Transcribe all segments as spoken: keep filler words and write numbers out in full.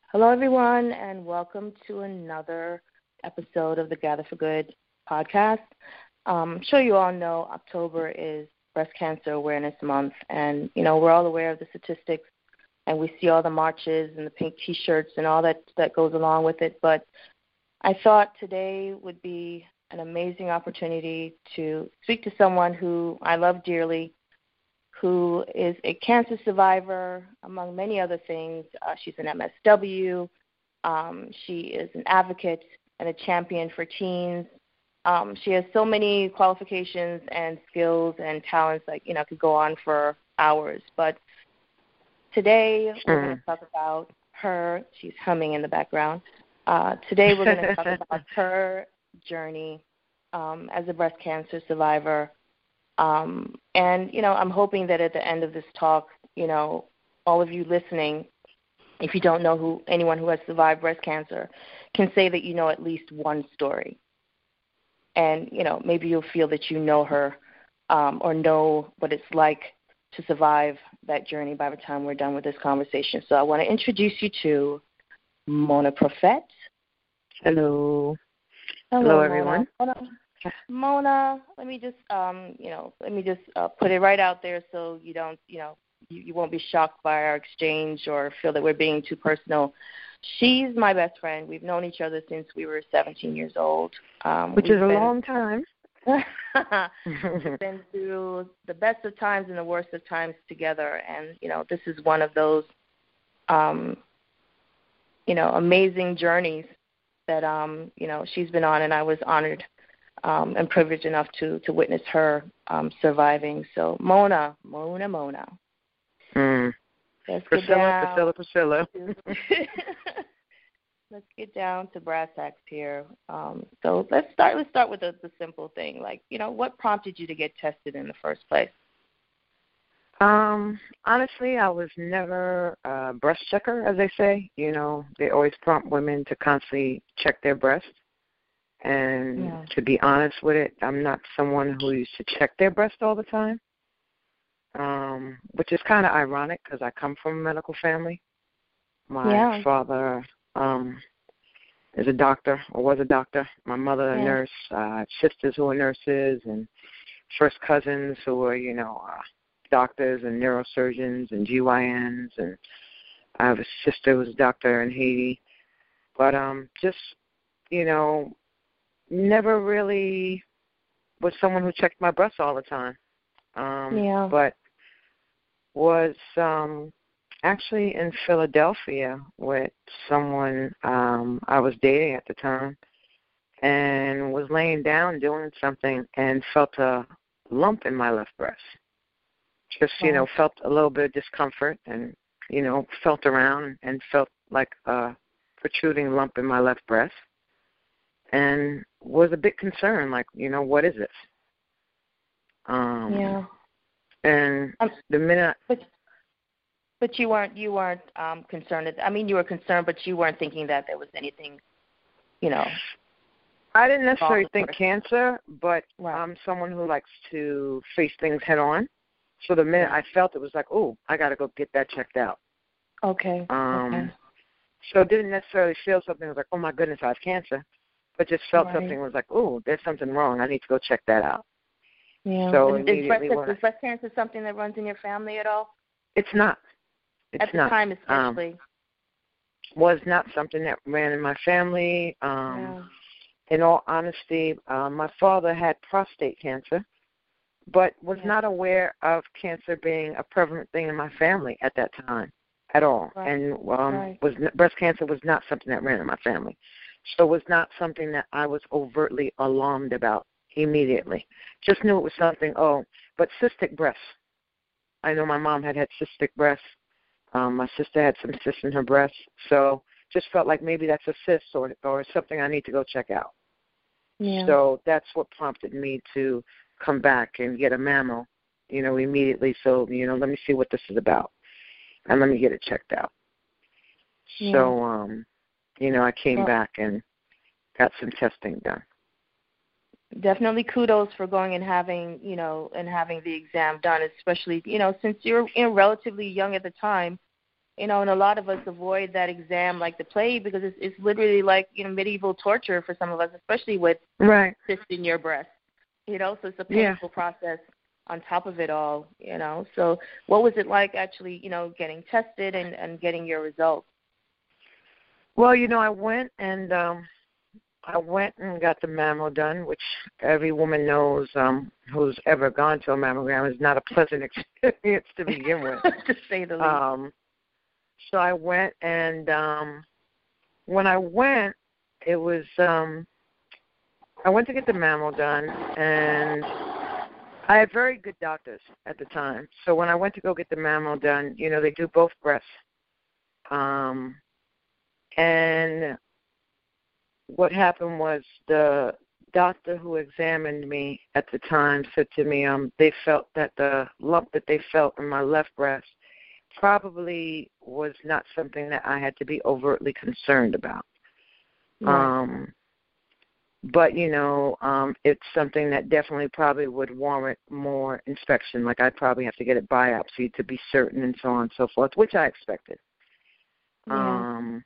Hello, everyone, and welcome to another episode of the Gather for Good podcast. Um, I'm sure you all know October is Breast Cancer Awareness Month, and, you know, we're all aware of the statistics, and we see all the marches and the pink T-shirts and all that, that goes along with it, but I thought today would be an amazing opportunity to speak to someone who I love dearly, who is a cancer survivor, among many other things. Uh, she's an M S W. Um, she is an advocate and a champion for teens. Um, she has so many qualifications and skills and talents, like, you know, could go on for hours. But today we're Mm. going to talk about her. She's humming in the background. Uh, today we're going to talk about her journey um, as a breast cancer survivor. Um, and, you know, I'm hoping that at the end of this talk, you know, all of you listening, if you don't know who anyone who has survived breast cancer, can say that you know at least one story. And, you know, maybe you'll feel that you know her um, or know what it's like to survive that journey by the time we're done with this conversation. So I want to introduce you to Mona Prophet. Hello. Hello, Hello, everyone. Mona. Mona. Mona, let me just, um, you know, let me just uh, put it right out there so you don't, you know, you, you won't be shocked by our exchange or feel that we're being too personal. She's my best friend. We've known each other since we were seventeen years old. Um, Which is a been, long time. We've been through the best of times and the worst of times together, and, you know, this is one of those, um, you know, amazing journeys that, um, you know, she's been on, and I was honored Um, and privileged enough to, to witness her um, surviving. So, Mona, Mona, Mona. Mm. Let's Priscilla, get down. Priscilla, Priscilla. Let's get down to brass tacks here. Um, so let's start. Let's start with the, the simple thing. Like, you know, what prompted you to get tested in the first place? Um, honestly, I was never a breast checker, as they say. You know, they always prompt women to constantly check their breast. And Yeah. to be honest with it, I'm not someone who used to check their breast all the time, um, which is kind of ironic because I come from a medical family. My Yeah. father um, is a doctor or was a doctor. My mother a Yeah. nurse. Uh, I have sisters who are nurses and first cousins who are, you know, uh, doctors and neurosurgeons and G Y Ns. And I have a sister who's a doctor in Haiti. But um, just, you know, never really was someone who checked my breasts all the time. Um, Yeah. But was um, actually in Philadelphia with someone um, I was dating at the time and was laying down doing something and felt a lump in my left breast. Just, you know, felt a little bit of discomfort and, you know, felt around and felt like a protruding lump in my left breast. And was a bit concerned, like, you know, what is this? Um, Yeah. And Um, the minute, but but you weren't you weren't um, concerned. I mean, you were concerned, but you weren't thinking that there was anything, you know. I didn't necessarily think Course. cancer, but Right. I'm someone who likes to face things head on. So the minute I felt it was like, oh, I got to go get that checked out. Okay. Um, okay. So it didn't necessarily feel something was like, oh my goodness, I have cancer, but just felt Right. something was like, oh, there's something wrong. I need to go check that out. Yeah. So is, is, breast, immediately, is breast cancer something that runs in your family at all? it's not. It's At the not. time, Um, especially. was not something that ran in my family. Um, yeah. In all honesty, uh, my father had prostate cancer, but was Yeah. not aware of cancer being a prevalent thing in my family at that time at all. Right. And um, Right. was breast cancer was not something that ran in my family. So it was not something that I was overtly alarmed about immediately. Just knew it was something, oh, but cystic breasts. I know my mom had had cystic breasts. Um, my sister had some cysts in her breast. So just felt like maybe that's a cyst or, or something I need to go check out. Yeah. So that's what prompted me to come back and get a mammo, you know, immediately. So, you know, let me see what this is about, and let me get it checked out. Yeah. So, um, you know, I came Well, back and got some testing done. Definitely kudos for going and having, you know, and having the exam done, especially, you know, since you're, you know, relatively young at the time, You know, and a lot of us avoid that exam like the plague because it's, it's literally like, you know, medieval torture for some of us, especially with right. cysts in your breast. You know, so it's a painful yeah. process on top of it all, you know. So what was it like actually, you know, getting tested and, and getting your results? Well, you know, I went and um, I went and got the mammo done, which every woman knows um, who's ever gone to a mammogram is not a pleasant experience to begin with. To say the least. Um, so I went, and um, when I went, it was um, I went to get the mammo done, and I had very good doctors at the time. So when I went to go get the mammo done, you know, they do both breasts. Um, and what happened was the doctor who examined me at the time said to me, um, they felt that the lump that they felt in my left breast probably was not something that I had to be overtly concerned about. Right. Um, but, you know, um, it's something that definitely probably would warrant more inspection. Like I'd probably have to get it biopsied to be certain and so on and so forth, which I expected. Yeah. Um,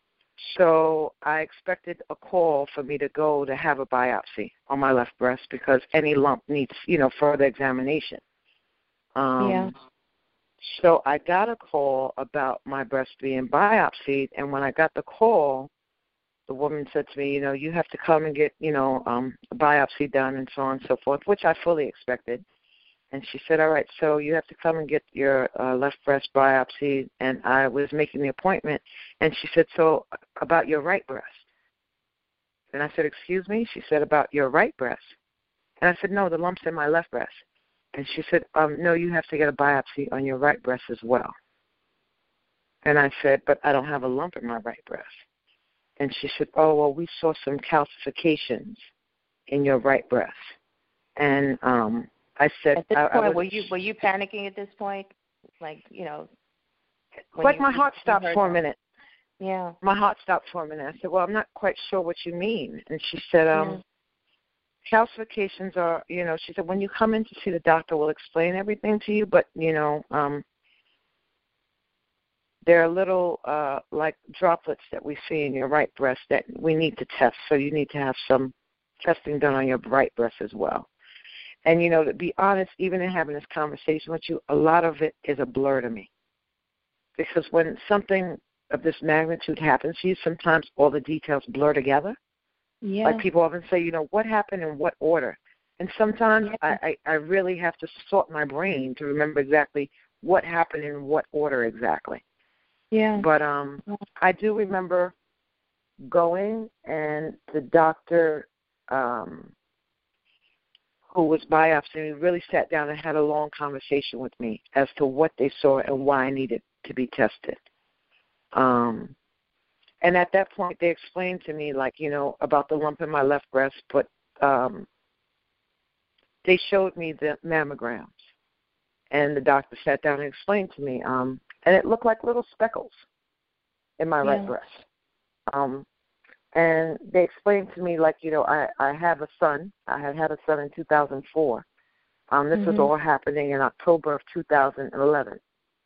so I expected a call for me to go to have a biopsy on my left breast because any lump needs, you know, further examination. Um, yeah. So I got a call about my breast being biopsied, and when I got the call, the woman said to me, you know, you have to come and get, you know, um, a biopsy done and so on and so forth, which I fully expected. And she said, all right, so you have to come and get your uh, left breast biopsy. And I was making the appointment. And she said, so about your right breast. And I said, excuse me? She said, about your right breast. And I said, no, the lump's in my left breast. And she said, um, no, you have to get a biopsy on your right breast as well. And I said, but I don't have a lump in my right breast. And she said, oh, well, we saw some calcifications in your right breast. And um, I said, at this I, point, I was, were you were you panicking at this point? Like, you know, like you, my heart stopped for a minute. Yeah. My heart stopped for a minute. I said, well, I'm not quite sure what you mean. And she said, um, yeah. calcifications are, you know, she said, when you come in to see the doctor, we'll explain everything to you, but, you know, um, there are little, uh, like, droplets that we see in your right breast that we need to test, so you need to have some testing done on your right breast as well. And, you know, to be honest, even in having this conversation with you, a lot of it is a blur to me. Because when something of this magnitude happens to you, sometimes all the details blur together. Yeah. Like people often say, you know, what happened in what order? And sometimes yeah. I, I, I really have to sort my brain to remember exactly what happened in what order exactly. Yeah. But um, I do remember going, and the doctor um, who was biopsying really sat down and had a long conversation with me as to what they saw and why I needed to be tested. Um, and at that point, they explained to me, like, you know, about the lump in my left breast, but um, they showed me the mammograms. And the doctor sat down and explained to me, um, and it looked like little speckles in my yeah. right breast. Um, and they explained to me, like, you know, I, I have a son. I had had a son in two thousand four. Um, this mm-hmm. was all happening in October of two thousand eleven.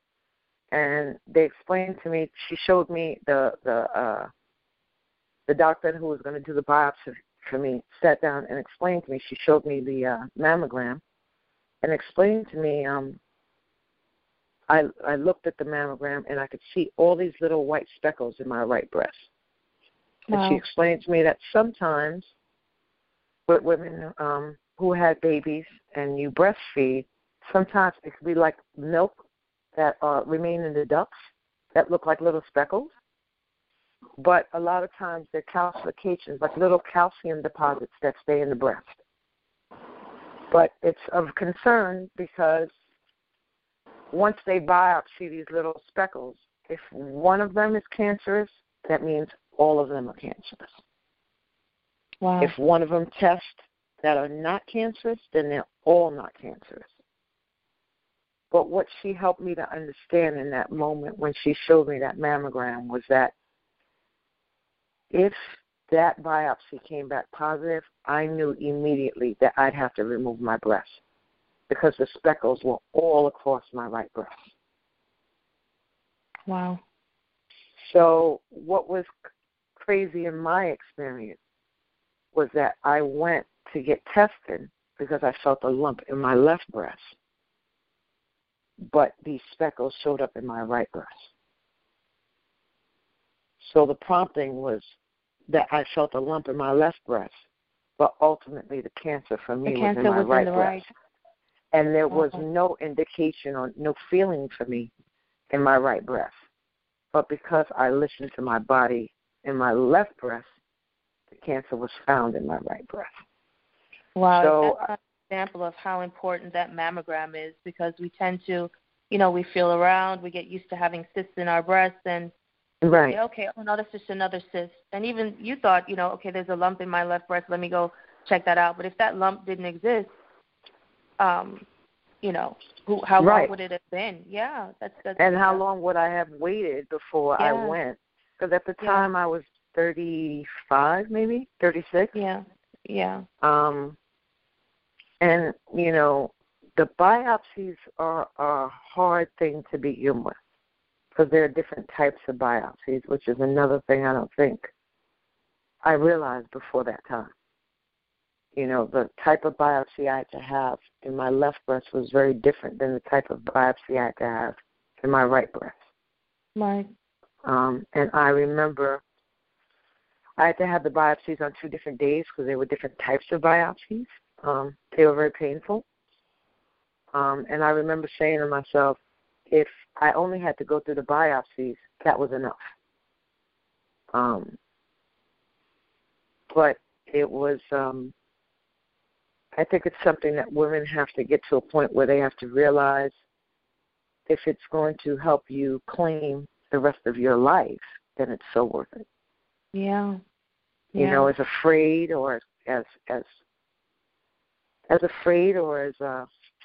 And they explained to me, she showed me the the uh, the doctor who was going to do the biopsy for me, sat down and explained to me. She showed me the uh, mammogram and explained to me, um, I, I looked at the mammogram and I could see all these little white speckles in my right breast. Wow. And she explained to me that sometimes with women um, who had babies and you breastfeed, sometimes it could be like milk that uh, remain in the ducts that look like little speckles. But a lot of times they're calcifications, like little calcium deposits that stay in the breast. But it's of concern because once they biopsy these little speckles, if one of them is cancerous, that means all of them are cancerous. Wow. If one of them tests that are not cancerous, then they're all not cancerous. But what she helped me to understand in that moment when she showed me that mammogram was that if that biopsy came back positive, I knew immediately that I'd have to remove my breast because the speckles were all across my right breast. Wow. So what was crazy in my experience was that I went to get tested because I felt a lump in my left breast, but these speckles showed up in my right breast. So the prompting was that I felt a lump in my left breast, but ultimately the cancer for me the was in cancer my was right in the breast. right. And there was Uh-huh. no indication or no feeling for me in my right breast. But because I listened to my body in my left breast, the cancer was found in my right breast. Wow, So, that's an example of how important that mammogram is, because we tend to, you know, we feel around, we get used to having cysts in our breasts, and right. say, okay, oh, no, that's just another cyst. And even you thought, you know, okay, there's a lump in my left breast, let me go check that out. But if that lump didn't exist, um, you know, who, how right. long would it have been? Yeah, that's that's. And how yeah. long would I have waited before yeah. I went? Because at the yeah. time I was thirty-five, maybe thirty-six. Yeah, yeah. Um, and you know, the biopsies are, are a hard thing to begin with, because there are different types of biopsies, which is another thing I don't think I realized before that time. You know, the type of biopsy I had to have in my left breast was very different than the type of biopsy I had to have in my right breast. Right. Um, and I remember I had to have the biopsies on two different days because there were different types of biopsies. Um, they were very painful. Um, and I remember saying to myself, if I only had to go through the biopsies, that was enough. Um, but it was, um, I think it's something that women have to get to a point where they have to realize if it's going to help you claim the rest of your life, then it's so worth it. Yeah. You yeah. know, as afraid or as as as afraid or as uh,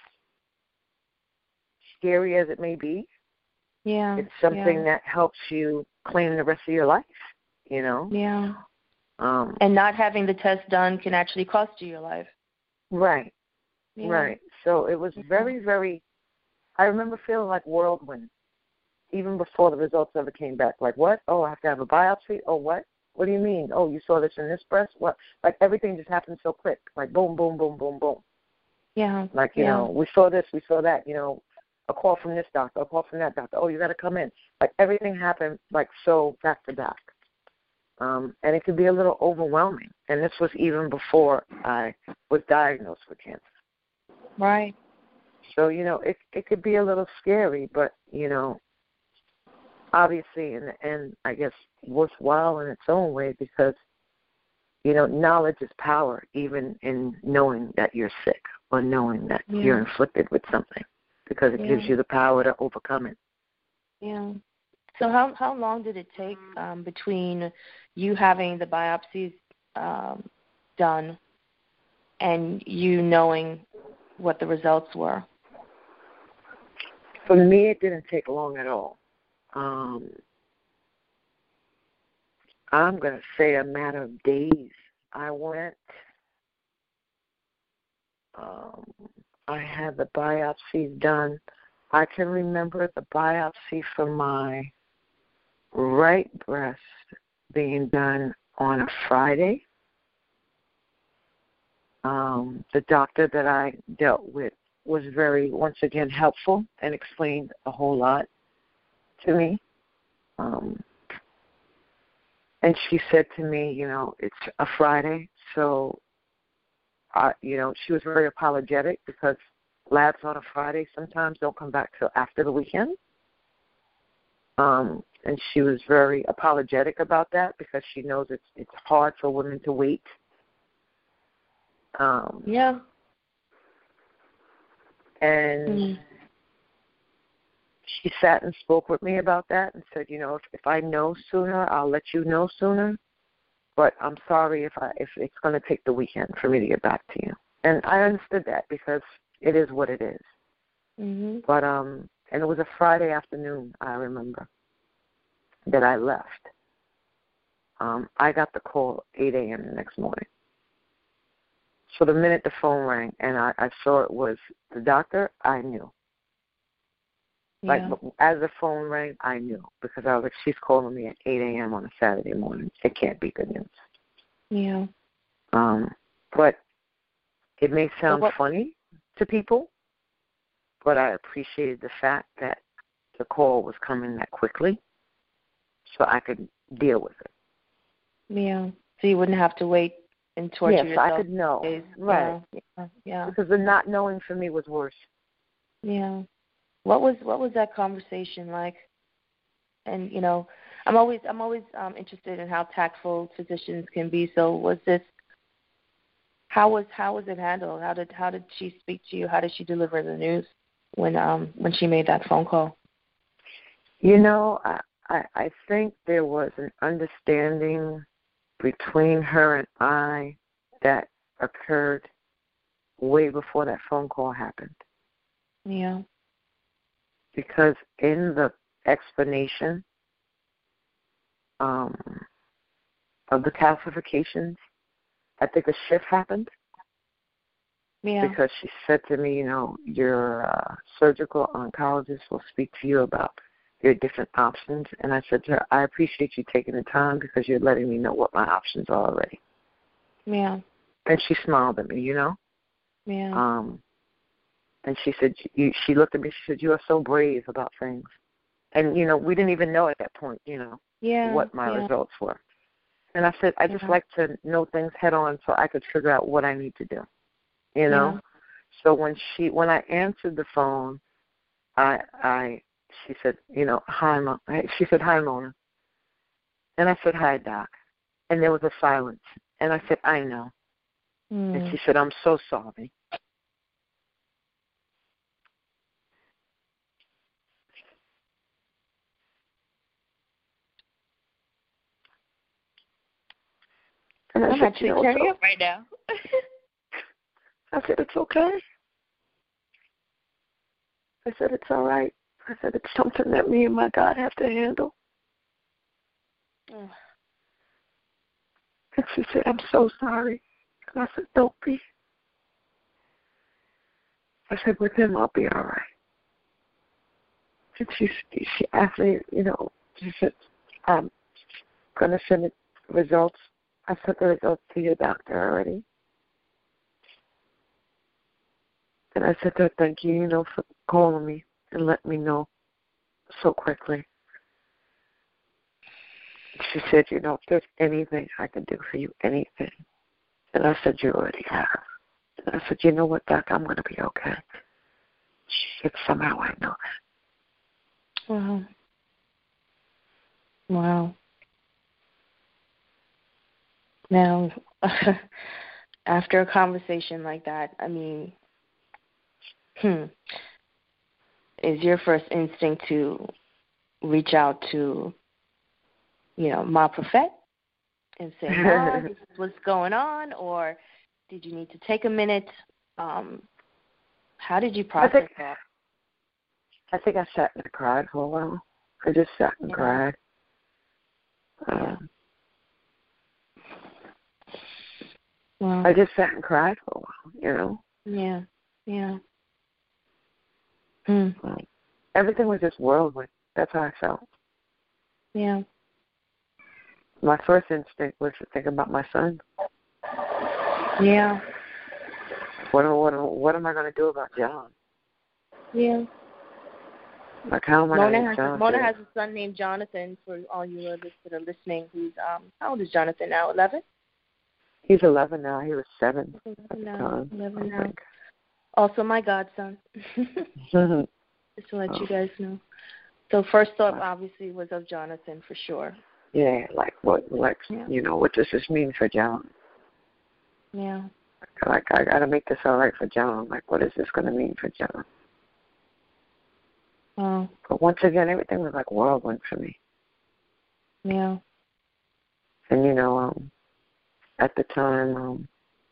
scary as it may be, Yeah. it's something yeah. that helps you claim the rest of your life. You know. Yeah. Um, and not having the test done can actually cost you your life. right. Yeah. Right. So it was yeah. very, very. I remember feeling like whirlwind, even before the results ever came back. Like, what? Oh, I have to have a biopsy? Oh, what? What do you mean? Oh, you saw this in this breast? What? Like, everything just happened so quick. Like, boom, boom, boom, boom, boom. Yeah. Like, you yeah. know, we saw this, we saw that, you know, a call from this doctor, a call from that doctor. Oh, you got to come in. Like, everything happened, like, so back to back. Um, and it could be a little overwhelming. And this was even before I was diagnosed with cancer. Right. So, you know, it it could be a little scary, but, you know, obviously in the end, I guess, worthwhile in its own way because, you know, knowledge is power, even in knowing that you're sick or knowing that yeah. you're inflicted with something, because it yeah. gives you the power to overcome it. Yeah. So how how long did it take um, between you having the biopsies um, done and you knowing what the results were? For me, it didn't take long at all. Um, I'm going to say a matter of days. I went, um, I had the biopsy done. I can remember the biopsy for my right breast being done on a Friday. Um, the doctor that I dealt with was very, once again, helpful and explained a whole lot to me. Um, and she said to me, you know, it's a Friday, so, I, you know, she was very apologetic because labs on a Friday sometimes don't come back till after the weekend. Um, and she was very apologetic about that because she knows it's it's hard for women to wait. Um, yeah. And mm. she sat and spoke with me about that and said, you know, if, if I know sooner, I'll let you know sooner. But I'm sorry if I if it's going to take the weekend for me to get back to you. And I understood that because it is what it is. Mm-hmm. But um, and it was a Friday afternoon, I remember, that I left. Um, I got the call at eight a.m. the next morning. So the minute the phone rang and I, I saw it was the doctor, I knew. Like, Yeah. as the phone rang, I knew because I was like, she's calling me at eight a.m. on a Saturday morning. It can't be good news. Yeah. Um, but it may So sound what? funny to people, but I appreciated the fact that the call was coming that quickly so I could deal with it. Yeah. So you wouldn't have to wait and torture Yes, yourself. I could know. Days. Right. Yeah. Yeah. Because the not knowing for me was worse. Yeah. What was what was that conversation like? And you know, I'm always I'm always um, interested in how tactful physicians can be. So was this? How was how was it handled? How did how did she speak to you? How did she deliver the news when um when she made that phone call? You know, I I, I think there was an understanding between her and I that occurred way before that phone call happened. Yeah. Because in the explanation um, of the calcifications, I think a shift happened. Yeah. Because she said to me, you know, your uh, surgical oncologist will speak to you about your different options. And I said to her, I appreciate you taking the time because you're letting me know what my options are already. Yeah. And she smiled at me, you know. Yeah. Um, and she said, you, she looked at me, she said, you are so brave about things. And, you know, we didn't even know at that point, you know, Yeah. what my yeah. results were. And I said, I just Yeah. like to know things head on so I could figure out what I need to do, you know. Yeah. So when she, when I answered the phone, I, I, she said, you know, hi, Mo. She said, hi, Mona. And I said, hi, Doc. And there was a silence. And I said, I know. Mm. And she said, I'm so sorry. And I I'm said, actually you know, tearing so, up right now. I said, it's okay. I said, it's all right. I said, it's something that me and my God have to handle. Mm. And she said, I'm so sorry. And I said, don't be. I said, with him, I'll be all right. And she, she asked me, you know, she said, I'm going to send the results. I sent the results to your doctor already. And I said to her, thank you, you know, for calling me and letting me know so quickly. She said, you know, if there's anything I can do for you, anything. And I said, you already have. And I said, you know what, Doc, I'm going to be okay. She said, somehow I know that. Wow. Wow. Now, after a conversation like that, I mean, hmm, is your first instinct to reach out to, you know, Ma Prophet and say, Ma, this is what's going on, or did you need to take a minute? Um, how did you process I think, that? I think I sat and cried for a while. I just sat and Yeah. cried. Um, Wow. I just sat and cried for a while, you know. Yeah, yeah. Hmm. Um, everything was just worldly. That's how I felt. Yeah. My first instinct was to think about my son. Yeah. What, what, what am I going to do about John? Yeah. Like, how am I Mona going to has get John? a, Mona to, has a son named Jonathan. For all you others that are listening, who's um, how old is Jonathan now? Eleven. He's eleven now. He was seven at the Eleven now. time. Eleven I now. think. Also, my godson. Mhm. Just to let Oh. you guys know. So first thought, obviously, was of Jonathan for sure. Yeah, like what, like Yeah. you know, what does this mean for John? Yeah. Like, I got to make this all right for John. Like, what is this going to mean for John? Wow. But once again, everything was like whirlwind for me. Yeah. And you know, um, at the time, um,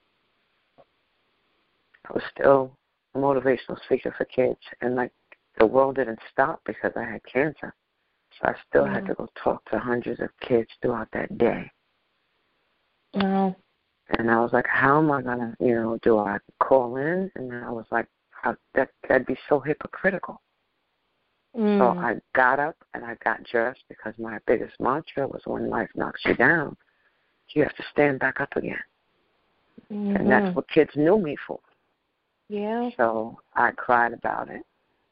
I was still a motivational speaker for kids, and like the world didn't stop because I had cancer. So I still Yeah. had to go talk to hundreds of kids throughout that day. Wow. And I was like, how am I going to, you know, do I call in? And I was like, how, that, that'd be so hypocritical. Mm. So I got up and I got dressed because my biggest mantra was when life knocks you down, you have to stand back up again. Mm-hmm. And that's what kids knew me for. Yeah. So I cried about it.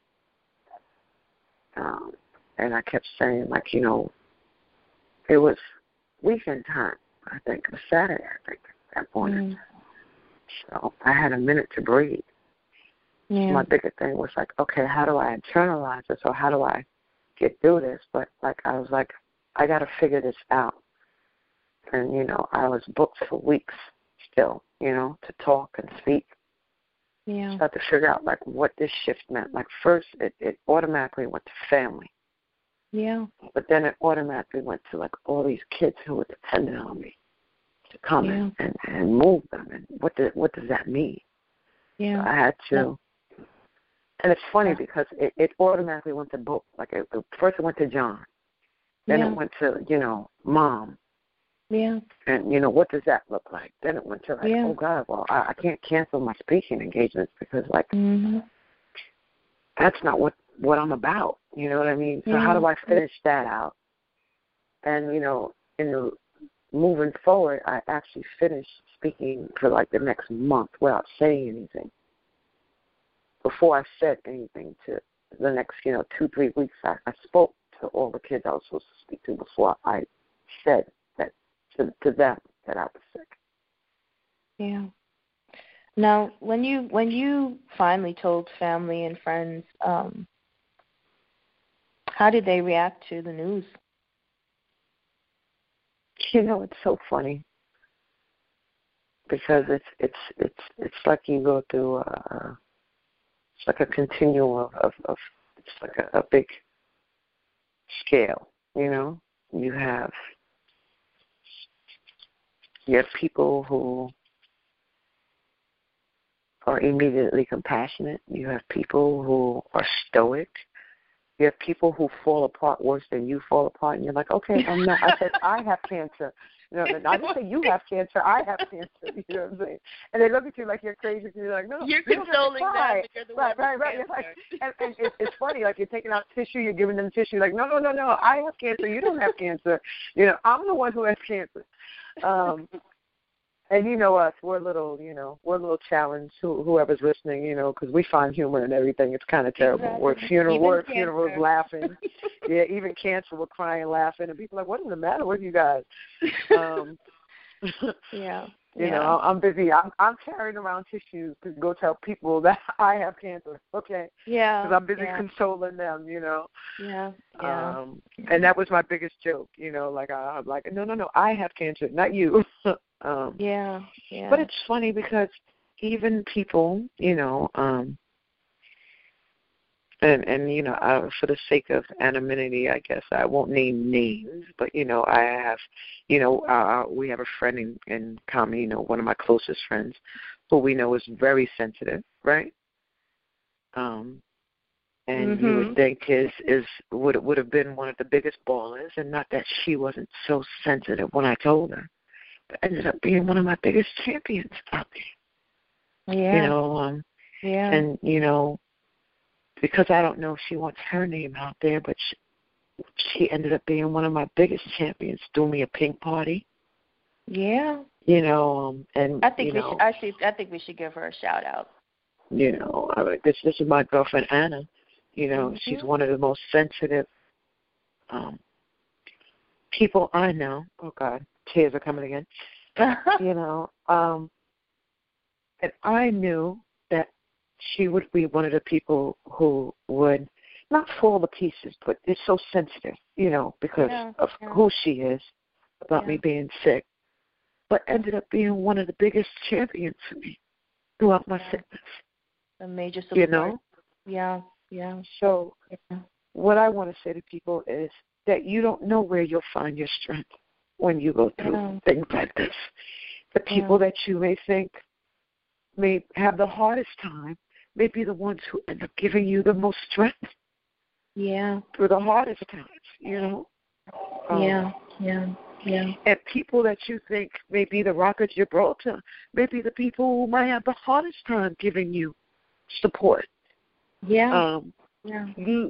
Um, and I kept saying, like, you know, it was weekend time, I think. It was Saturday, I think, at that point. Mm. So I had a minute to breathe. Yeah. My bigger thing was like, okay, how do I internalize this, or how do I get through this? But, like, I was like, I got to figure this out. And, you know, I was booked for weeks still, you know, to talk and speak. Yeah. So I had to figure out, like, what this shift meant. Like, first, it, it automatically went to family. Yeah. But then it automatically went to, like, all these kids who were dependent on me to come Yeah. in and, and move them. And what, do, what does that mean? Yeah. So I had to. Yeah. And it's funny because it, it automatically went to both. Like, it, it, first it went to John. Then yeah. it went to, you know, Mom. Yeah. And, you know, what does that look like? Then it went to, like, yeah. oh, God, well, I, I can't cancel my speaking engagements because, like, mm-hmm. that's not what, what I'm about. You know what I mean? So yeah. how do I finish that out? And, you know, in the moving forward, I actually finished speaking for, like, the next month without saying anything. Before I said anything to the next, you know, two, three weeks, I, I spoke to all the kids I was supposed to speak to before I said that to, to them that I was sick. Yeah. Now, when you when you finally told family and friends, um, how did they react to the news? You know, it's so funny because it's it's it's it's like you go through a, it's like a continuum of, of, of it's like a, a big scale. You know, you have you have people who are immediately compassionate. You have people who are stoic. You have people who fall apart worse than you fall apart, and you're like, okay, I'm not. I said, I have cancer. You know, I didn't say you have cancer. I have cancer. You know what I'm saying? And they look at you like you're crazy. And you're like, no, you're you consoling them. Right, You're the right, one right, right. You're like, and, and it's, it's funny. Like you're taking out tissue, you're giving them tissue. Like, no, no, no, no. I have cancer. You don't have cancer. You know, I'm the one who has cancer. Um, And you know us, we're a little, you know, we're a little challenged, who, whoever's listening, you know, because we find humor in everything. It's kind of terrible. Exactly. We're at funeral, even we're at cancer. funerals laughing. Yeah, even cancer, we're crying, laughing, and people are like, what's the matter with you guys? Um, yeah. You yeah. know, I'm busy. I'm, I'm carrying around tissues to go tell people that I have cancer, okay? Yeah. Because I'm busy yeah. consoling them, you know. Yeah. Yeah. Um, and that was my biggest joke, you know, like, I, I'm like, no, no, no, I have cancer, not you. um, yeah. Yeah. But it's funny because even people, you know, um, and, and you know, uh, for the sake of anonymity, I guess I won't name names, but, you know, I have, you know, uh, we have a friend in, in common, you know, one of my closest friends who we know is very sensitive, right? Um, and mm-hmm. you would think is, is would would have been one of the biggest ballers, and not that she wasn't so sensitive when I told her, but ended up being one of my biggest champions out there. Yeah. You know, um, yeah. and, you know, because I don't know if she wants her name out there, but she, she ended up being one of my biggest champions. Threw me a pink party. Yeah. You know, um, and I think you we know, should. Actually, I think we should give her a shout out. You know, I mean, this this is my girlfriend Anna. You know, mm-hmm. she's one of the most sensitive um, people I know. Oh God, tears are coming again. you know, um, and I knew that she would be one of the people who would not fall to pieces, but it's so sensitive, you know, because yeah, of yeah. who she is, about yeah. me being sick, but ended up being one of the biggest champions for me throughout my yeah. sickness. A major support. You know? Yeah, yeah. So yeah. what I want to say to people is that you don't know where you'll find your strength when you go through yeah. things like this. The people yeah. that you may think may have the hardest time may be the ones who end up giving you the most strength. Yeah. Through the hardest times, you know? Um, yeah, yeah, yeah. And people that you think may be the Rock of Gibraltar may be the people who might have the hardest time giving you support. Yeah. Um, yeah. You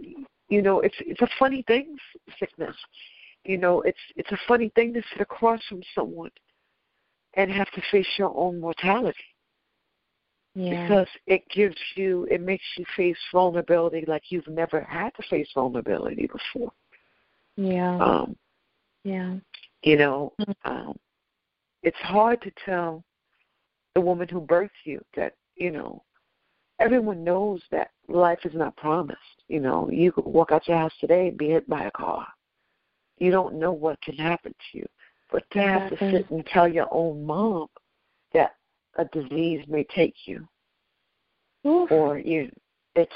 you know, it's it's a funny thing, sickness. You know, it's it's a funny thing to sit across from someone and have to face your own mortality. Yeah. Because it gives you, it makes you face vulnerability like you've never had to face vulnerability before. Yeah. Um, yeah. You know, um, it's hard to tell the woman who birthed you that, you know, everyone knows that life is not promised. You know, you could walk out your house today and be hit by a car. You don't know what can happen to you. But to have Exactly. to sit and tell your own mom that a disease may take you, Oof. or you, it's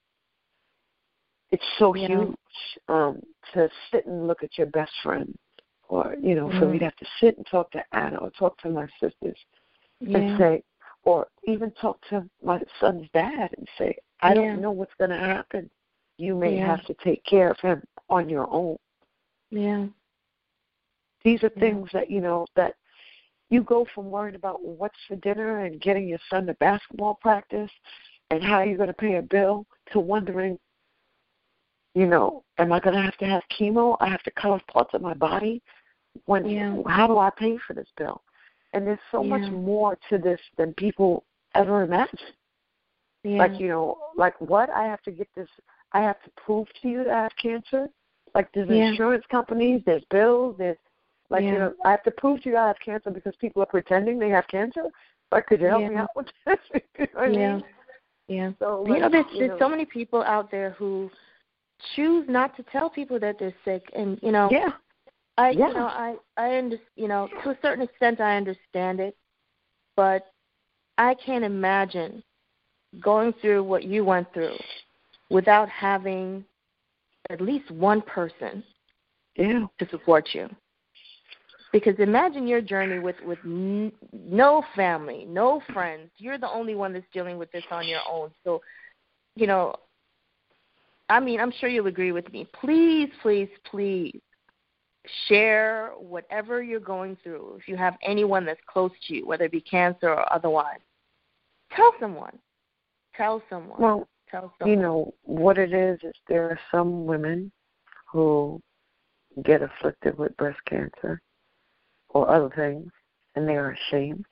it's so Yeah. huge um, to sit and look at your best friend, or you know, Mm. for me to have to sit and talk to Anna or talk to my sisters Yeah. and say, or even talk to my son's dad and say, I Yeah. don't know what's going to happen. You may Yeah. have to take care of him on your own. Yeah. These are Yeah. things that, you know, that you go from worrying about what's for dinner and getting your son to basketball practice and how you're going to pay a bill to wondering, you know, am I going to have to have chemo? I have to cut off parts of my body. When, Yeah. How do I pay for this bill? And there's so Yeah. much more to this than people ever imagine. Yeah. Like, you know, like what? I have to get this, I have to prove to you that I have cancer? Like there's Yeah. insurance companies, there's bills, there's, like, Yeah. you know, I have to prove to you I have cancer because people are pretending they have cancer? Like, could you help Yeah. me out with this? You know what I Yeah. mean? Yeah. So, You like, know, there's, you there's know, so many people out there who choose not to tell people that they're sick. And, you know, yeah. I, Yeah. you know, I, I under, you know, to a certain extent I understand it, but I can't imagine going through what you went through without having at least one person Yeah. to support you. Because imagine your journey with, with n- no family, no friends. You're the only one that's dealing with this on your own. So, you know, I mean, I'm sure you'll agree with me. Please, please, please share whatever you're going through. If you have anyone that's close to you, whether it be cancer or otherwise, tell someone. Tell someone. Well, tell someone. you know, what it is is there are some women who get afflicted with breast cancer or other things, and they are ashamed.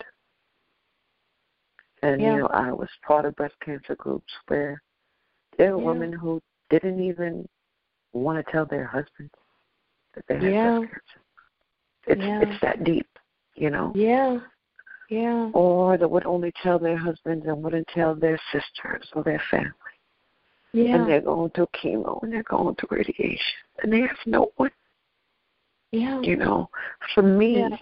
And, Yeah. you know, I was part of breast cancer groups where there were Yeah. women who didn't even want to tell their husbands that they had Yeah. breast cancer. It's, Yeah. it's that deep, you know. Yeah. Yeah. Or that would only tell their husbands and wouldn't tell their sisters or their family. Yeah. And they're going through chemo and they're going through radiation. And they have no one. Yeah. You know, for me, Yeah.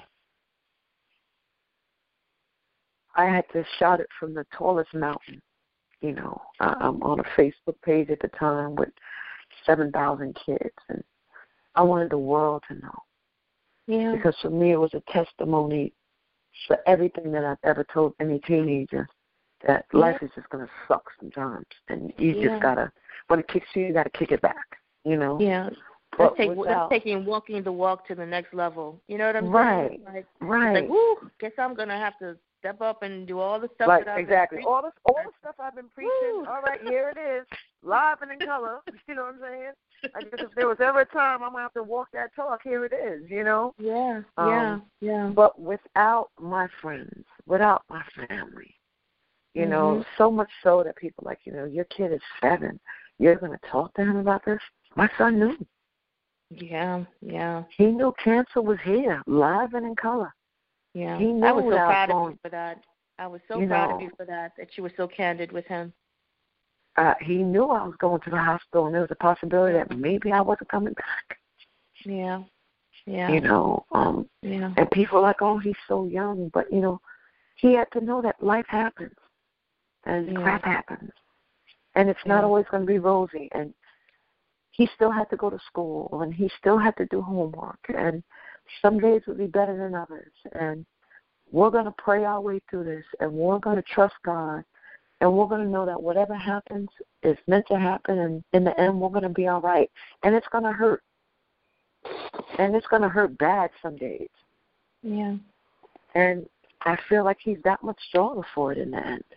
I had to shout it from the tallest mountain. You know, I, I'm on a Facebook page at the time with seven thousand kids, and I wanted the world to know. Yeah. Because for me, it was a testimony for everything that I've ever told any teenager, that Yeah. life is just going to suck sometimes, and you Yeah. just got to, when it kicks you, you got to kick it back, you know? Yeah. But That's, take, without, that's taking walking the walk to the next level. You know what I'm right, saying? Like, right. It's like, woo, guess I'm going to have to step up and do all the stuff Like, that I've exactly. been All, this, all the stuff I've been preaching, Woo. all right, here it is, live and in color, you know what I'm saying? I guess if there was ever a time I'm going to have to walk that talk, here it is, you know? Yeah, Um, yeah, yeah. But without my friends, without my family, you Mm-hmm. know, so much so that people like, you know, your kid is seven. You're going to talk to him about this? My son knew. Yeah, yeah. He knew cancer was here, live and in color. Yeah. He knew I was so without proud going, of you for that. I was so you proud know, of you for that, that you were so candid with him. Uh, he knew I was going to the hospital, and there was a possibility that maybe I wasn't coming back. Yeah, yeah. You know, um, yeah. and people are like, oh, he's so young. But, you know, he had to know that life happens and Yeah. crap happens. And it's not Yeah. always going to be rosy. And he still had to go to school, and he still had to do homework. And some days would be better than others. And we're going to pray our way through this, and we're going to trust God. And we're going to know that whatever happens is meant to happen, and in the end, we're going to be all right. And it's going to hurt. And it's going to hurt bad some days. Yeah. And I feel like he's that much stronger for it in the end.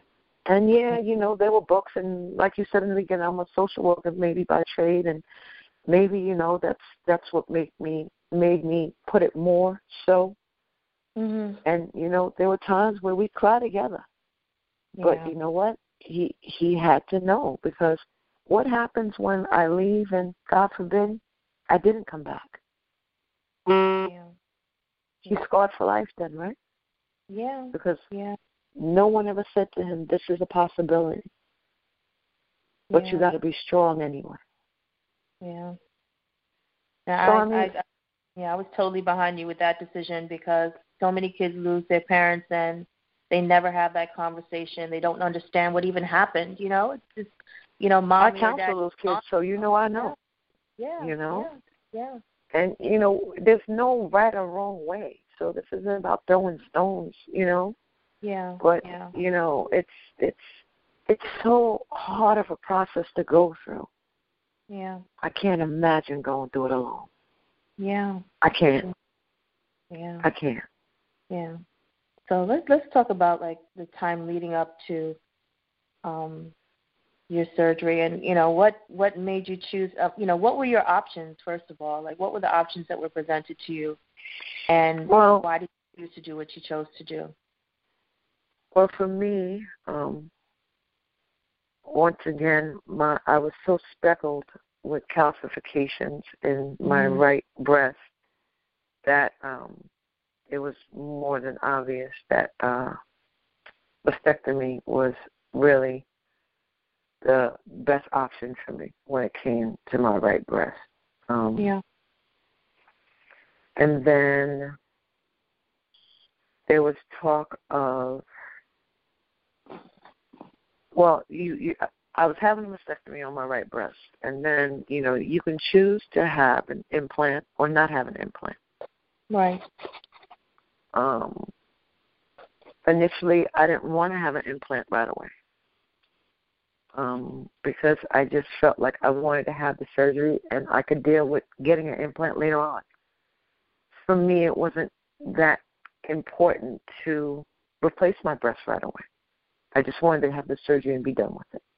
And, yeah, you know, there were books, and like you said in the beginning, I'm a social worker maybe by trade, and maybe, you know, that's that's what made me made me put it more so. Mm-hmm. And, you know, there were times where we cried together. Yeah. But you know what? He he had to know, because what happens when I leave and, God forbid, I didn't come back? Yeah. He's scarred for life then, right? Yeah. Because yeah. no one ever said to him, this is a possibility. But yeah. you got to be strong anyway. Yeah. So, I, I mean, I, I, yeah, I was totally behind you with that decision, because so many kids lose their parents and they never have that conversation. They don't understand what even happened. You know, it's just, you know, mom. I counsel those kids, so you know I know. Yeah. You know? Yeah. yeah. And, you know, there's no right or wrong way. So this isn't about throwing stones, you know? Yeah. But, yeah. you know, it's it's it's so hard of a process to go through. Yeah. I can't imagine going through it alone. Yeah. I can't. Yeah. I can't. Yeah. So let's let's talk about like the time leading up to um, your surgery, and you know what what made you choose. Uh, you know, what were your options first of all? Like, what were the options that were presented to you, and well, why did you choose to do what you chose to do? Well, for me, um, once again, my I was so speckled with calcifications in my Mm. right breast that um, it was more than obvious that uh, mastectomy was really the best option for me when it came to my right breast. Um, Yeah. And then there was talk of, well, you, you I was having a mastectomy on my right breast, and then, you know, you can choose to have an implant or not have an implant. Right. Um, initially, I didn't want to have an implant right away um, because I just felt like I wanted to have the surgery and I could deal with getting an implant later on. For me, it wasn't that important to replace my breast right away. I just wanted to have the surgery and be done with it.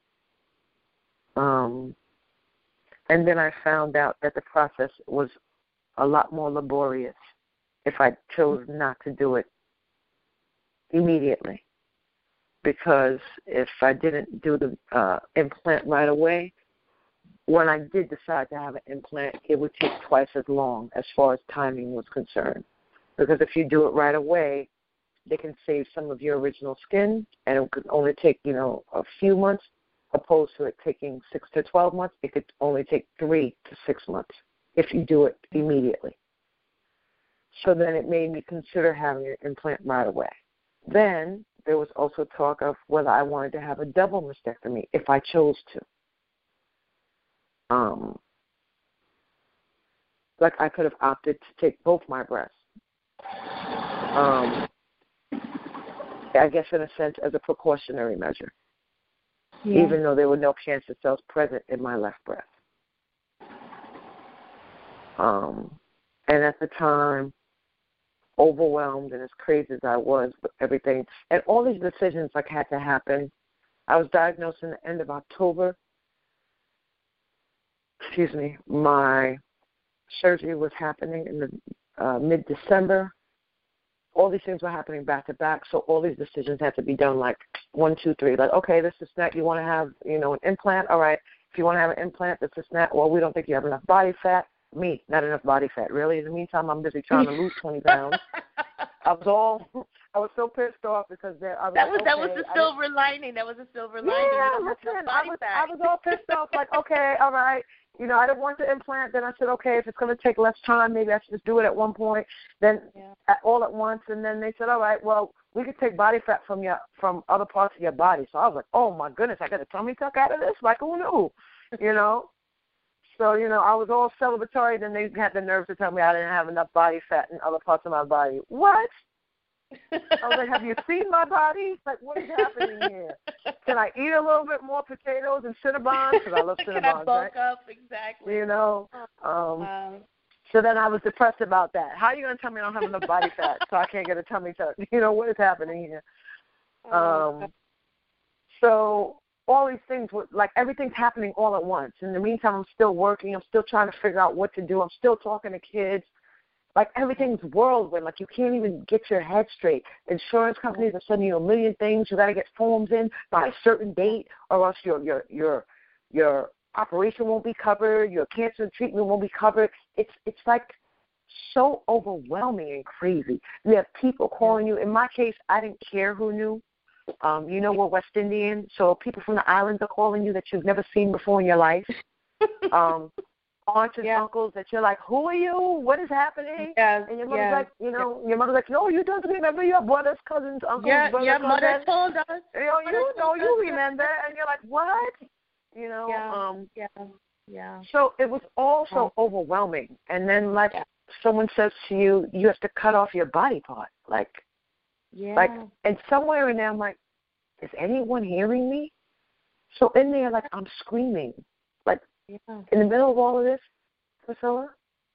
Um, and then I found out that the process was a lot more laborious if I chose not to do it immediately. Because if I didn't do the uh, implant right away, when I did decide to have an implant, it would take twice as long as far as timing was concerned. Because if you do it right away, they can save some of your original skin, and it could only take, you know, a few months, opposed to it taking six to twelve months. It could only take three to six months if you do it immediately. So then it made me consider having an implant right away. Then there was also talk of whether I wanted to have a double mastectomy if I chose to. Um, like I could have opted to take both my breasts. Um, I guess in a sense as a precautionary measure, yeah. Even though there were no cancer cells present in my left breast. Um, and at the time, overwhelmed and as crazy as I was with everything, and all these decisions like had to happen. I was diagnosed in the end of October. Excuse me. My surgery was happening in the uh, mid-December. All these things were happening back to back, so all these decisions had to be done like one, two, three. Like, okay, this is that. You want to have, you know, an implant? All right. If you want to have an implant, this is that. Well, we don't think you have enough body fat. Me, not enough body fat. Really? In the meantime, I'm busy trying to lose twenty pounds. I was all, I was so pissed off because there. I was that like, was okay, that was the silver lining. That was the silver lining. Yeah, listen, I was, I was all pissed off. Like, okay, all right. You know, I didn't want the implant. Then I said, okay, if it's going to take less time, maybe I should just do it at one point. Then yeah. at, all at once. And then they said, all right, well, we could take body fat from your from other parts of your body. So I was like, oh my goodness, I got a tummy tuck out of this. Like, who knew? You know. So you know, I was all celebratory. Then they had the nerve to tell me I didn't have enough body fat in other parts of my body. What? I was like, have you seen my body? Like, what is happening here? Can I eat a little bit more potatoes and Cinnabons? Because I love Cinnabons, Can I bulk right? up? Exactly. You know? Um, um, so then I was depressed about that. How are you going to tell me I don't have enough body fat so I can't get a tummy tuck? You know, what is happening here? Um, So all these things, were, like everything's happening all at once. In the meantime, I'm still working. I'm still trying to figure out what to do. I'm still talking to kids. Like everything's whirlwind. Like you can't even get your head straight. Insurance companies are sending you a million things. You got to get forms in by a certain date, or else your your your your operation won't be covered. Your cancer treatment won't be covered. It's it's like so overwhelming and crazy. You have people calling you. In my case, I didn't care who knew. Um, you know, we're West Indian, so people from the islands are calling you that you've never seen before in your life. Um, aunts and yeah. uncles that you're like, who are you? What is happening? Yeah. And your mother's yeah. like, you know, your mother's like, no, you don't remember your brothers, cousins, uncles, yeah, brothers, your cousins. mother told us. You know, you know, you remember, and you're like, what? You know, yeah. um, yeah, yeah. So it was all so overwhelming. And then, like, yeah. someone says to you, you have to cut off your body part, like, yeah. like, and somewhere in there, I'm like, is anyone hearing me? So in there, like, I'm screaming, like, yeah. in the middle of all of this, Priscilla,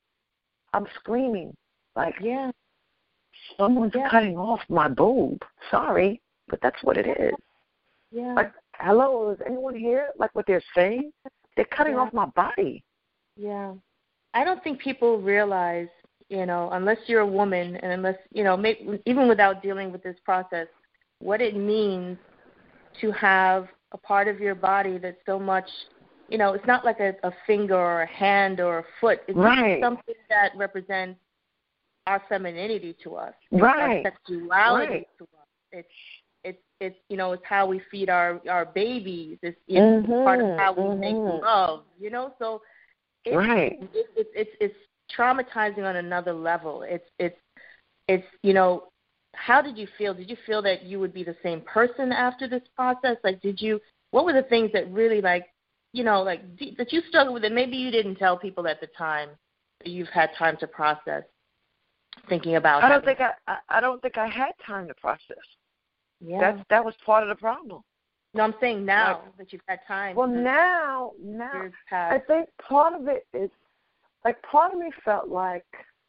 I'm screaming, like, yeah, someone's yeah. cutting off my boob. Sorry, but that's what it is. Yeah. Like, hello, is anyone here? Like what they're saying? They're cutting yeah. off my body. Yeah. I don't think people realize, you know, unless you're a woman and unless, you know, make, even without dealing with this process, what it means to have a part of your body that's so much, you know, it's not like a, a finger or a hand or a foot. It's right. something that represents our femininity to us. Right. Our sexuality right. to us. It's, it's, it's, you know, it's how we feed our, our babies. It's, it's mm-hmm. part of how we mm-hmm. make love, you know, so it's, right. it, it, it's, it's traumatizing on another level. It's, it's, it's, you know, how did you feel? Did you feel that you would be the same person after this process? Like, did you, what were the things that really, like, you know, like, that you struggled with and maybe you didn't tell people at the time that you've had time to process thinking about I don't having, think I, I don't think I had time to process. Yeah. That's, that was part of the problem. No, I'm saying now like, that you've had time. Well, now, now, I I think part of it is, like, part of me felt like,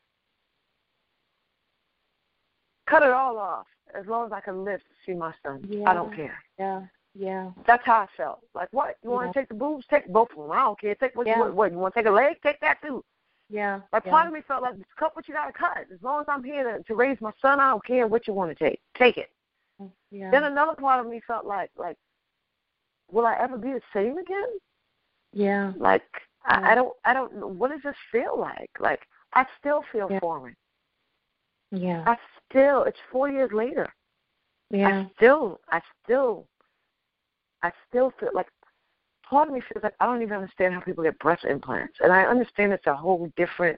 cut it all off. As long as I can live to see my son, yeah. I don't care. Yeah, yeah. That's how I felt. Like, what? You want to yeah. take the boobs? Take both of them. I don't care. Take what, yeah. what, what? You want to take a leg? Take that too. Yeah. Like, yeah. part of me felt like, cut what you got to cut. As long as I'm here to, to raise my son, I don't care what you want to take. Take it. Yeah. Then another part of me felt like, like, will I ever be the same again? Yeah. Like, yeah. I, I don't, I don't know. What does this feel like? Like, I still feel yeah. foreign. Yeah. I still, it's four years later. Yeah. I still, I still, I still feel like, part of me feels like I don't even understand how people get breast implants. And I understand it's a whole different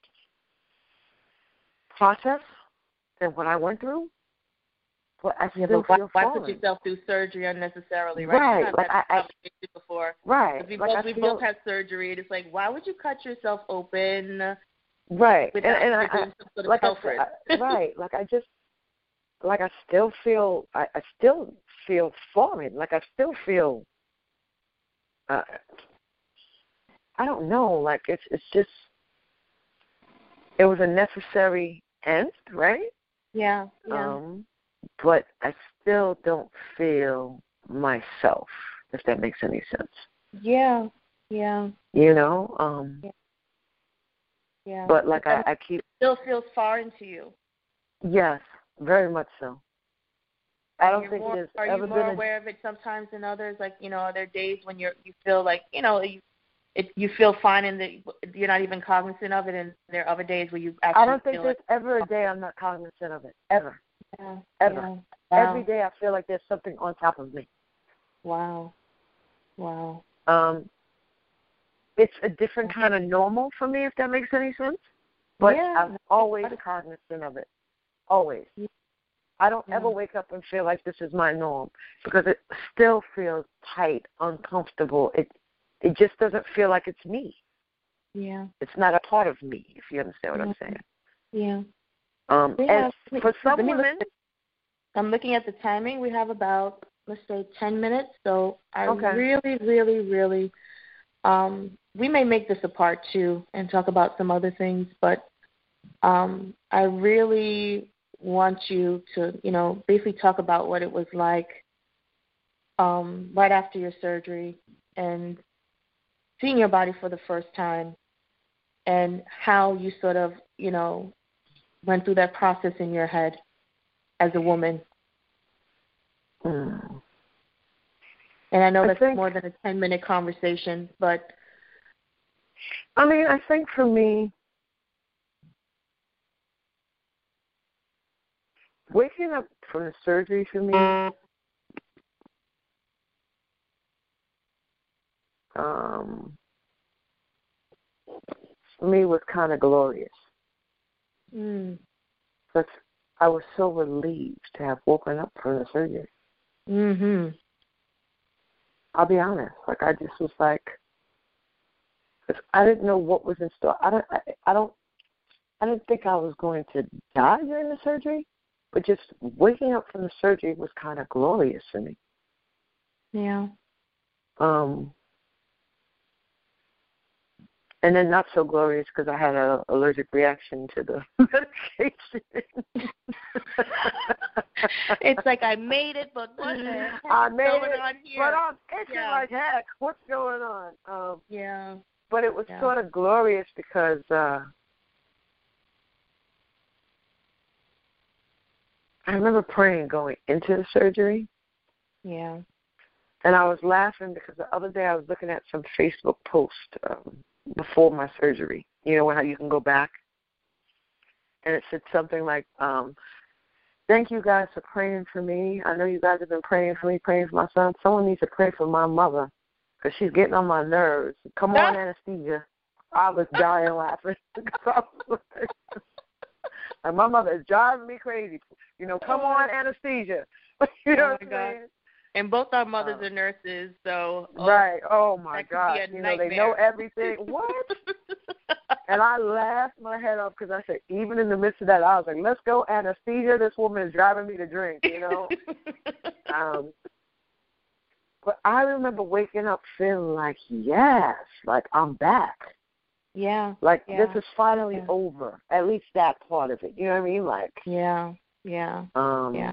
process than what I went through. But I still yeah, but why, feel why foreign. put yourself through surgery unnecessarily, right? Right. Like I, I before. Right. We, like both, I we feel, both had surgery, and it's like, why would you cut yourself open? Right. And, and I, I sort of like I, I, right. Like I just, like I still feel, I, I still feel foreign. Like I still feel, uh, I don't know. Like it's, it's just, it was a necessary end, right? Yeah. Yeah. Um, but I still don't feel myself, if that makes any sense. Yeah, yeah. You know? Um, yeah. yeah. But like I, I keep... still feels foreign to you. Yes, very much so. I don't you're think more, it has are ever you more been... aware of it sometimes than others? Like, you know, are there days when you're, you feel like, you know, you, it, you feel fine and that you're not even cognizant of it, and there are other days where you actually I don't think feel there's like, ever a day I'm not cognizant of it, ever. Yeah, ever. Yeah. Wow. Every day I feel like there's something on top of me. Wow. Wow. Um, it's a different kind of normal for me, if that makes any sense. But yeah. I'm always cognizant of it. Always. Yeah. I don't yeah. ever wake up and feel like this is my norm, because it still feels tight, uncomfortable. It it just doesn't feel like it's me. Yeah. It's not a part of me, if you understand what yeah. I'm saying. Yeah. Um, yeah. and for some women... I'm looking at the timing. We have about, let's say, ten minutes. So I okay. really, really, really, um, we may make this a part two and talk about some other things, but um, I really want you to, you know, briefly talk about what it was like um, right after your surgery and seeing your body for the first time and how you sort of, you know, went through that process in your head as a woman. Mm. And I know I that's think, more than a ten-minute conversation, but... I mean, I think for me, waking up from the surgery for me, um, for me was kind of glorious. Mm. Because I was so relieved to have woken up from the surgery. Mm-hmm. I'll be honest. Like, I just was like, because I didn't know what was in store. I don't, I, I don't, I didn't think I was going to die during the surgery, but just waking up from the surgery was kind of glorious for me. Yeah. Um, and then not so glorious because I had an allergic reaction to the medication. It's like I made it, but what the heck I is made going it, on here? but I'm itching Yeah. like heck. What's going on? Um, Yeah. But it was Yeah. sort of glorious because uh, I remember praying going into the surgery. Yeah. And I was laughing because the other day I was looking at some Facebook post um, before my surgery. You know how you can go back? And it said something like, um, thank you guys for praying for me. I know you guys have been praying for me, praying for my son. Someone needs to pray for my mother because she's getting on my nerves. Come on, anesthesia. I was dying laughing. And my mother is driving me crazy. You know, come on, anesthesia. You know Oh, what my I'm God. saying? And both our mothers Uh, are nurses, so... Oh, right. Oh, my that could God. be a You know, they nightmare. know everything. What? And I laughed my head off because I said, even in the midst of that, I was like, let's go anesthesia. This woman is driving me to drink, you know. um, but I remember waking up feeling like, yes, like I'm back. Yeah. Like yeah. this is finally yeah. over, at least that part of it. You know what I mean? Like, yeah, yeah, um, yeah.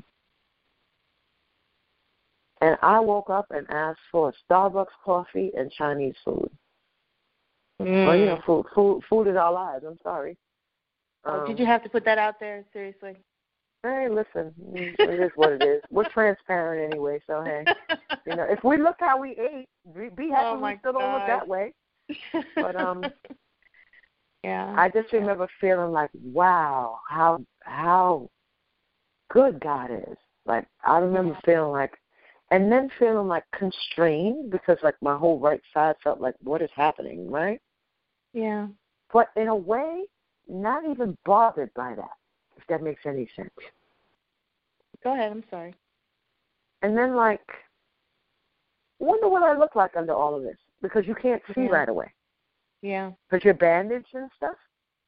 And I woke up and asked for Starbucks coffee and Chinese food. Mm. Well, you know, food, food, food is our lives. I'm sorry. Oh, Um, did you have to put that out there? Seriously? Hey, listen, it is what it is. We're transparent anyway, so hey, you know, if we look how we ate, be happy Oh, we still don't look that way. But um, yeah, I just remember feeling like, wow, how how good God is. Like I remember yeah. feeling like, and then feeling like constrained because like my whole right side felt like, what is happening, right? Yeah. But in a way, not even bothered by that, if that makes any sense. Go ahead, I'm sorry. And then, like, wonder what I look like under all of this, because you can't see yeah. right away. Yeah. Because you're bandaged and stuff.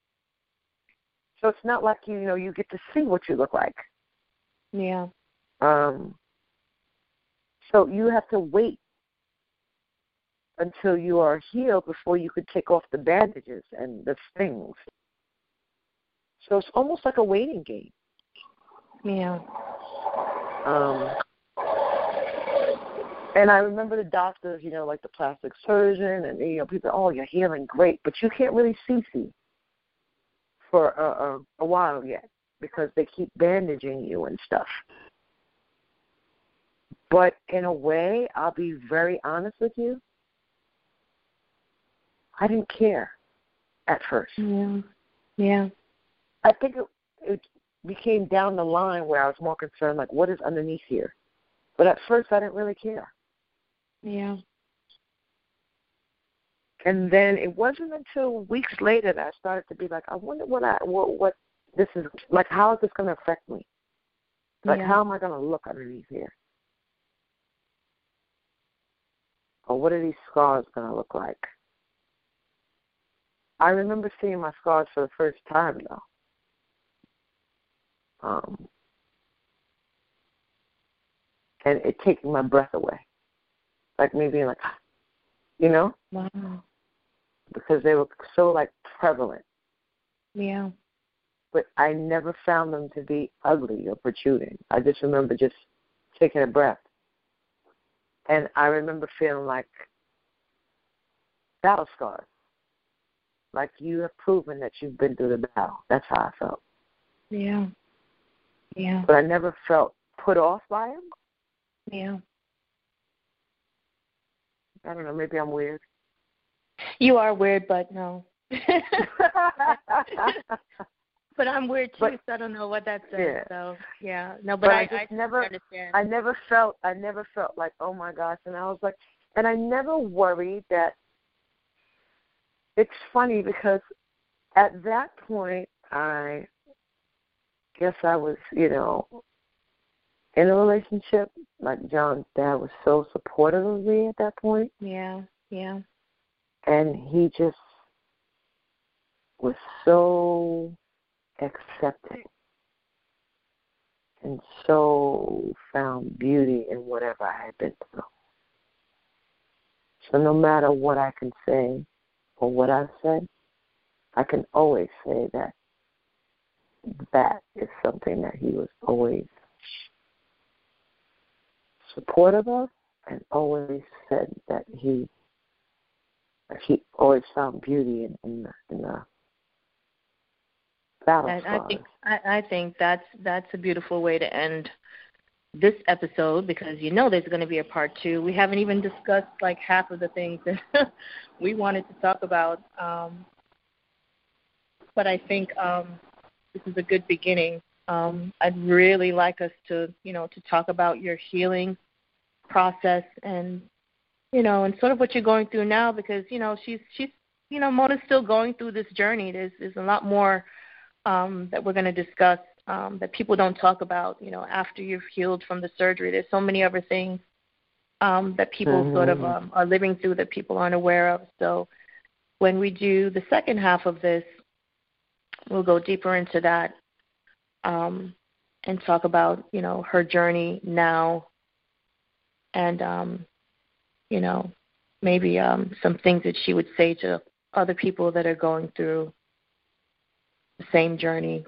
So it's not like, you, you know, you get to see what you look like. Yeah. Um. So you have to wait until you are healed before you could take off the bandages and the stings. So it's almost like a waiting game. Yeah. Um, and I remember the doctors, you know, like the plastic surgeon, and you know, people, oh, you're healing great, but you can't really see see for a, a, a while yet because they keep bandaging you and stuff. But in a way, I'll be very honest with you, I didn't care at first. Yeah. Yeah. I think it, it became down the line where I was more concerned, like, what is underneath here? But at first, I didn't really care. Yeah. And then it wasn't until weeks later that I started to be like, I wonder what I what, what this is like. How is this going to affect me? Like, yeah. how am I going to look underneath here? Or what are these scars going to look like? I remember seeing my scars for the first time, though. Um, and it taking my breath away. Like me being like, you know? Wow. Because they were so, like, prevalent. Yeah. But I never found them to be ugly or protruding. I just remember just taking a breath. And I remember feeling like battle scars. Like you have proven that you've been through the battle. That's how I felt. Yeah. Yeah. But I never felt put off by him. Yeah. I don't know, maybe I'm weird. You are weird, but no. But I'm weird too, but, so I don't know what that says. Yeah. So yeah, no, but, but I, I just I never, understand. I never felt, I never felt like, oh my gosh, and I was like, and I never worried that. It's funny because at that point, I guess I was, you know, in a relationship. Like John's dad was so supportive of me at that point. Yeah, yeah. And he just was so accepting and so found beauty in whatever I had been through. So no matter what I can say or what I said, I can always say that that is something that he was always supportive of and always said that he that he always found beauty in, in the in the battle And scars. I think I, I think that's that's a beautiful way to end this episode, because you know there's going to be a part two. We haven't even discussed like half of the things that we wanted to talk about, um, but I think um, this is a good beginning. Um, I'd really like us to, you know, to talk about your healing process and, you know, and sort of what you're going through now, because, you know, she's, she's, you know, Mona's still going through this journey. There's, there's a lot more um, that we're going to discuss um, that people don't talk about, you know, after you've healed from the surgery. There's so many other things um, that people mm-hmm. sort of um, are living through that people aren't aware of. So when we do the second half of this, we'll go deeper into that um, and talk about, you know, her journey now and, um, you know, maybe um, some things that she would say to other people that are going through the same journey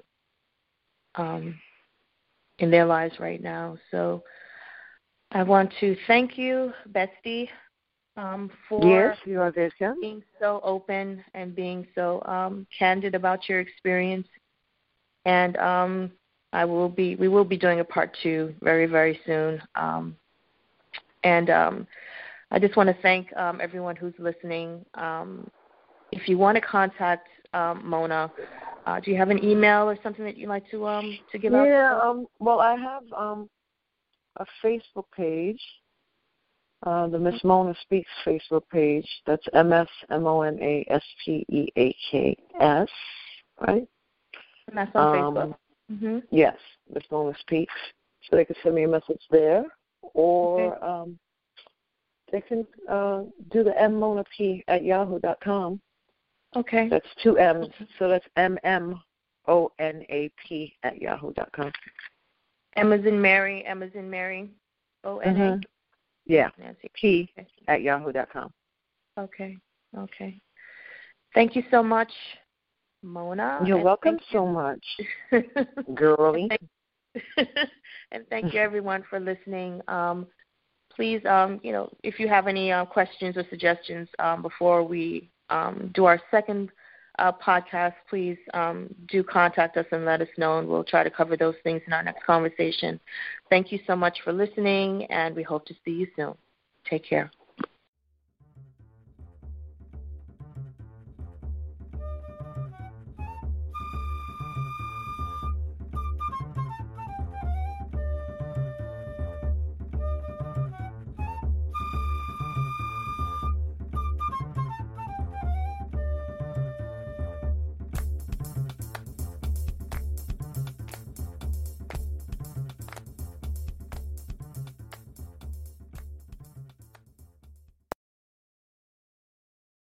um, in their lives right now. So I want to thank you, Bestie, um, for yes, you are welcome. being so open and being so um, candid about your experience. And um, I will be, we will be doing a part two very, very soon. Um, and um, I just want to thank um, everyone who's listening. Um, if you want to contact um, Mona, uh, do you have an email or something that you'd like to um, to give out? Yeah, um, well, I have um, a Facebook page, uh, the Miss Mona Speaks Facebook page. That's M S M O N A S P E A K S, right? And that's on um, Facebook. Mm-hmm. Yes, Miss Mona Speaks. So they can send me a message there, or okay. um, they can uh, do the M Mona P at yahoo dot com. Okay. That's two M's, so that's M M O N A P at yahoo dot com. M as in Mary, M as in Mary, O N A. Mm-hmm. Yeah, Nancy. P okay. at yahoo dot com. Okay, okay. Thank you so much, Mona. You're and welcome you. so much, girlie. and, thank, and thank you, everyone, for listening. Um, please, um, you know, if you have any uh, questions or suggestions um, before we um, do our second uh, podcast, please um, do contact us and let us know, and we'll try to cover those things in our next conversation. Thank you so much for listening, and we hope to see you soon. Take care.